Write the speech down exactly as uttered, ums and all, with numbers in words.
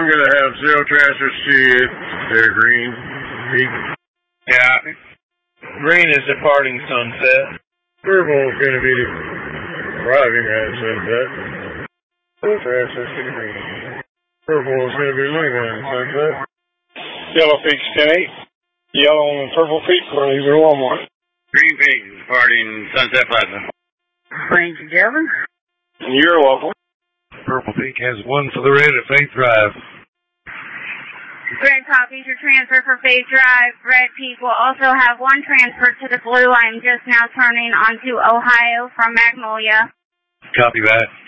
I'm going to have zero transfers to you. They're green. Yeah. Green is departing Sunset. Purple is going to be arriving at Sunset. Zero transfers to the green. Purple is going to be leaving at Sunset. Yellow Peaks ten eight. Yellow and Purple Peak are leaving Walmart. Green Peak is departing Sunset Plaza. Thank you, Kevin. You're welcome. Purple Peak has one for the red at Faith Drive. Red copies your transfer for Faith Drive. Red Peak will also have one transfer to the blue. I am just now turning onto Ohio from Magnolia. Copy that.